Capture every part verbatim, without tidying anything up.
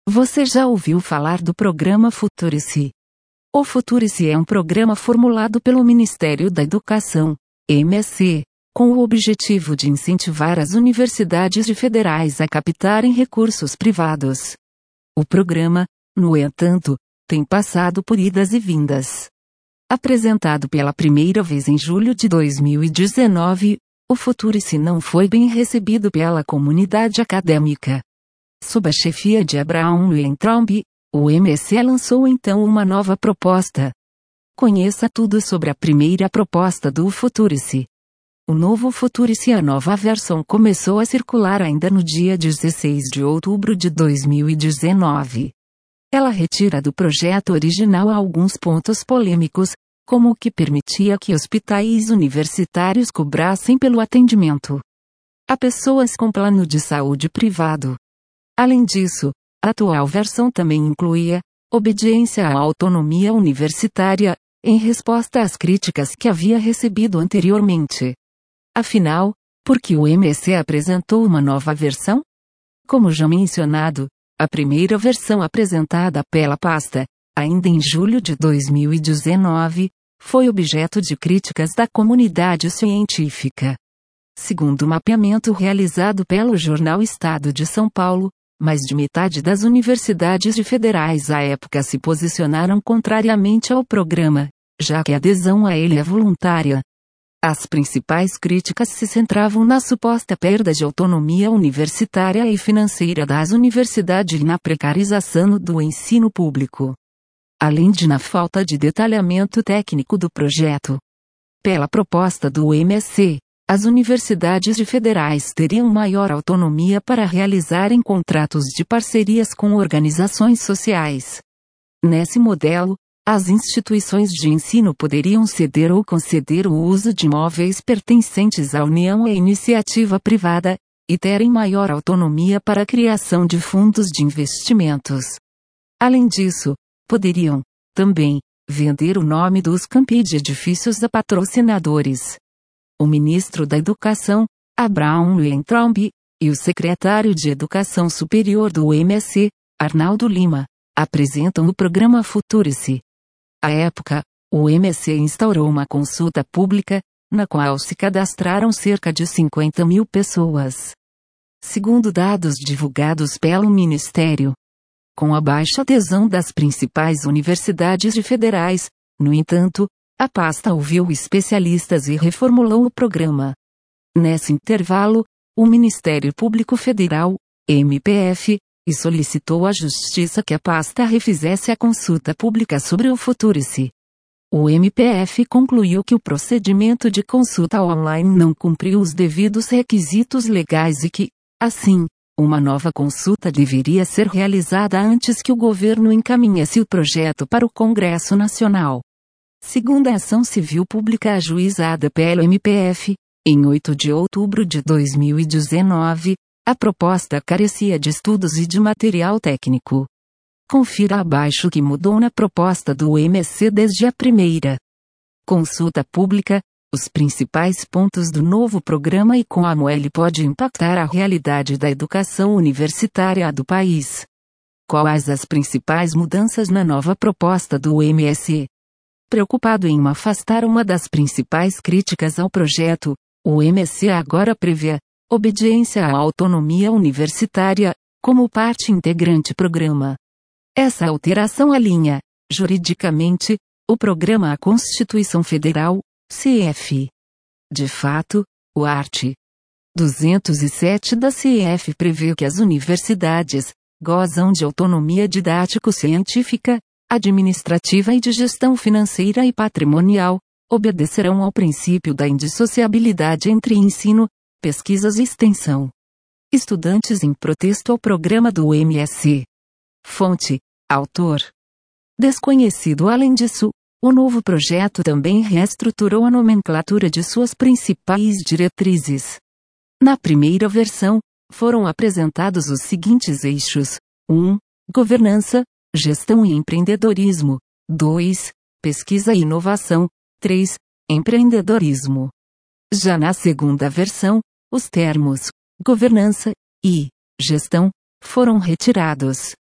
Você já ouviu falar do programa Futurice? O Futurice é um programa formulado pelo Ministério da Educação, M E C, com o objetivo de incentivar as universidades federais a captarem recursos privados. O programa, no entanto, tem passado por idas e vindas. Apresentado pela primeira vez em julho de dois mil e dezenove, o Futurice não foi bem recebido pela comunidade acadêmica. Sob a chefia de Abraham Weintraub, o M E C lançou então uma nova proposta. Conheça tudo sobre a primeira proposta do Futurice. O novo Futurice, a nova versão, começou a circular ainda no dia dezesseis de outubro de dois mil e dezenove. Ela retira do projeto original alguns pontos polêmicos, como o que permitia que hospitais universitários cobrassem pelo atendimento a pessoas com plano de saúde privado. Além disso, a atual versão também incluía obediência à autonomia universitária, em resposta às críticas que havia recebido anteriormente. Afinal, por que o M E C apresentou uma nova versão? Como já mencionado, a primeira versão apresentada pela pasta, ainda em julho de dois mil e dezenove, foi objeto de críticas da comunidade científica. Segundo o mapeamento realizado pelo jornal Estado de São Paulo, mais de metade das universidades federais à época se posicionaram contrariamente ao programa, já que a adesão a ele é voluntária. As principais críticas se centravam na suposta perda de autonomia universitária e financeira das universidades e na precarização do ensino público, além de na falta de detalhamento técnico do projeto. Pela proposta do M E C, as universidades federais teriam maior autonomia para realizarem contratos de parcerias com organizações sociais. Nesse modelo, as instituições de ensino poderiam ceder ou conceder o uso de imóveis pertencentes à União e iniciativa privada, e terem maior autonomia para a criação de fundos de investimentos. Além disso, poderiam, também, vender o nome dos campi de edifícios a patrocinadores. O ministro da Educação, Abraham Weintraub, e o secretário de Educação Superior do M E C, Arnaldo Lima, apresentam o programa Futurice. À época, o M E C instaurou uma consulta pública, na qual se cadastraram cerca de cinquenta mil pessoas. Segundo dados divulgados pelo Ministério, com a baixa adesão das principais universidades federais, no entanto, a pasta ouviu especialistas e reformulou o programa. Nesse intervalo, o Ministério Público Federal, M P F, e solicitou à Justiça que a pasta refizesse a consulta pública sobre o Futurice. O M P F concluiu que o procedimento de consulta online não cumpriu os devidos requisitos legais e que, assim, uma nova consulta deveria ser realizada antes que o governo encaminhasse o projeto para o Congresso Nacional. Segundo a ação civil pública ajuizada pelo M P F, em oito de outubro de dois mil e dezenove, a proposta carecia de estudos e de material técnico. Confira abaixo o que mudou na proposta do M E C desde a primeira consulta pública, os principais pontos do novo programa e como ele pode impactar a realidade da educação universitária do país. Quais as principais mudanças na nova proposta do M E C? Preocupado em afastar uma das principais críticas ao projeto, o M E C agora prevê obediência à autonomia universitária, como parte integrante do programa. Essa alteração alinha, juridicamente, o programa à Constituição Federal, C F. De fato, o art. duzentos e sete da C F prevê que as universidades gozam de autonomia didático-científica, administrativa e de gestão financeira e patrimonial, obedecerão ao princípio da indissociabilidade entre ensino, pesquisas e extensão. Estudantes em protesto ao programa do M E C. Fonte: autor desconhecido. Além disso, o novo projeto também reestruturou a nomenclatura de suas principais diretrizes. Na primeira versão, foram apresentados os seguintes eixos: um. Governança, gestão e empreendedorismo. dois. Pesquisa e inovação. três. Empreendedorismo. Já na segunda versão, os termos governança e gestão foram retirados.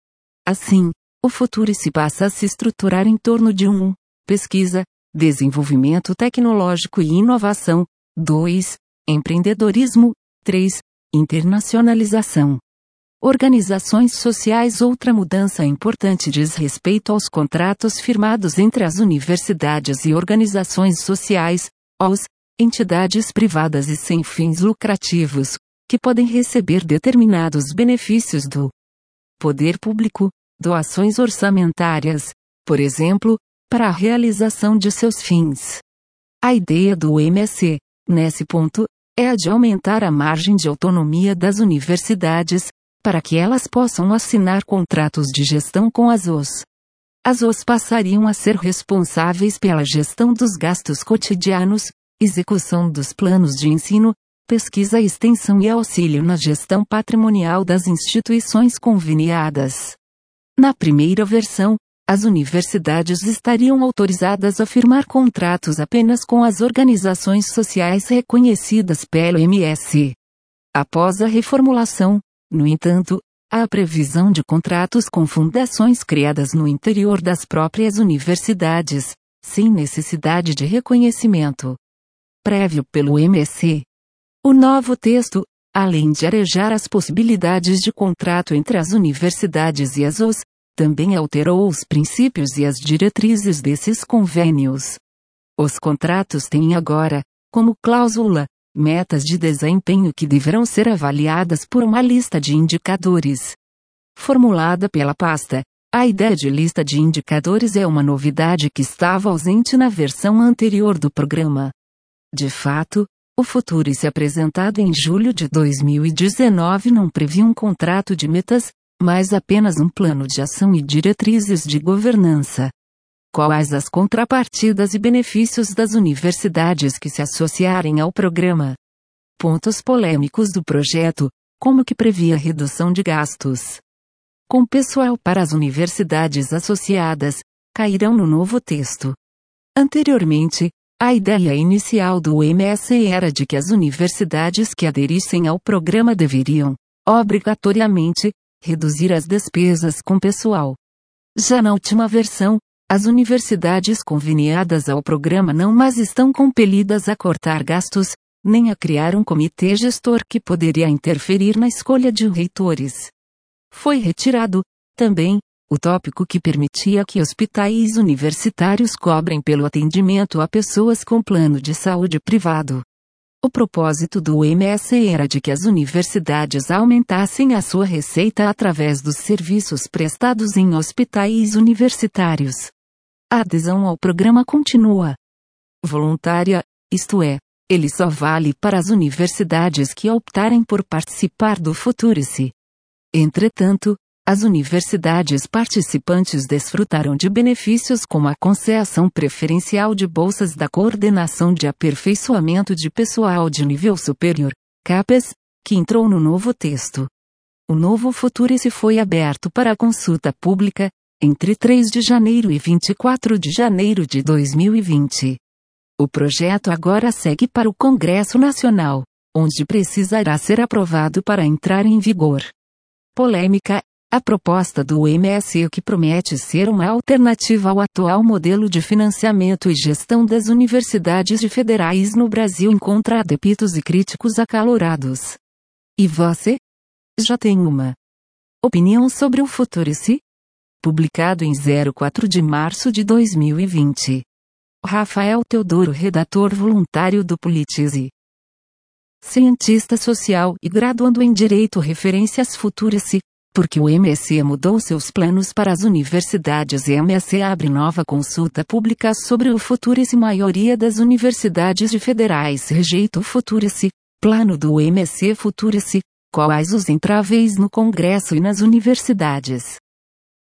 Assim, o Futurice passa a se estruturar em torno de um. Pesquisa, desenvolvimento tecnológico e inovação. dois. Empreendedorismo. três. Internacionalização. Organizações sociais. Outra mudança importante diz respeito aos contratos firmados entre as universidades e organizações sociais, os, entidades privadas e sem fins lucrativos, que podem receber determinados benefícios do poder público, doações orçamentárias, por exemplo, para a realização de seus fins. A ideia do M S C, nesse ponto, é a de aumentar a margem de autonomia das universidades, para que elas possam assinar contratos de gestão com as O S. As O S passariam a ser responsáveis pela gestão dos gastos cotidianos, execução dos planos de ensino, pesquisa e extensão e auxílio na gestão patrimonial das instituições conveniadas. Na primeira versão, as universidades estariam autorizadas a firmar contratos apenas com as organizações sociais reconhecidas pelo M S C. Após a reformulação, no entanto, há a previsão de contratos com fundações criadas no interior das próprias universidades, sem necessidade de reconhecimento prévio pelo M S C. O novo texto, além de arejar as possibilidades de contrato entre as universidades e as O S, também alterou os princípios e as diretrizes desses convênios. Os contratos têm agora, como cláusula, metas de desempenho que deverão ser avaliadas por uma lista de indicadores. Formulada pela pasta, a ideia de lista de indicadores é uma novidade que estava ausente na versão anterior do programa. De fato, o Futurice apresentado em julho de dois mil e dezenove não previa um contrato de metas, mas apenas um plano de ação e diretrizes de governança. Quais as contrapartidas e benefícios das universidades que se associarem ao programa? Pontos polêmicos do projeto, como que previa redução de gastos com pessoal para as universidades associadas, cairão no novo texto. Anteriormente, a ideia inicial do M S C era de que as universidades que aderissem ao programa deveriam, obrigatoriamente, reduzir as despesas com pessoal. Já na última versão, as universidades conveniadas ao programa não mais estão compelidas a cortar gastos, nem a criar um comitê gestor que poderia interferir na escolha de reitores. Foi retirado, também, o tópico que permitia que hospitais universitários cobrem pelo atendimento a pessoas com plano de saúde privado. O propósito do M S C era de que as universidades aumentassem a sua receita através dos serviços prestados em hospitais universitários. A adesão ao programa continua voluntária, isto é, ele só vale para as universidades que optarem por participar do Futurice. Entretanto, as universidades participantes desfrutaram de benefícios como a concessão preferencial de bolsas da Coordenação de Aperfeiçoamento de Pessoal de Nível Superior, CAPES, que entrou no novo texto. O novo Futurice foi aberto para consulta pública, entre três de janeiro e vinte e quatro de janeiro de dois mil e vinte. O projeto agora segue para o Congresso Nacional, onde precisará ser aprovado para entrar em vigor. Polêmica, a proposta do M S C que promete ser uma alternativa ao atual modelo de financiamento e gestão das universidades federais no Brasil encontra adeptos e críticos acalorados. E você? Já tem uma opinião sobre o Futurice? Publicado em zero quatro de março de dois mil e vinte. Rafael Teodoro, redator voluntário do Politize. Cientista social e graduando em Direito. Referências Futurice, porque o M S C mudou seus planos para as universidades e M S C abre nova consulta pública sobre o Futurice. Maioria das universidades federais rejeita o Futurice, plano do M S C. Futurice, quais os entraves no Congresso e nas universidades?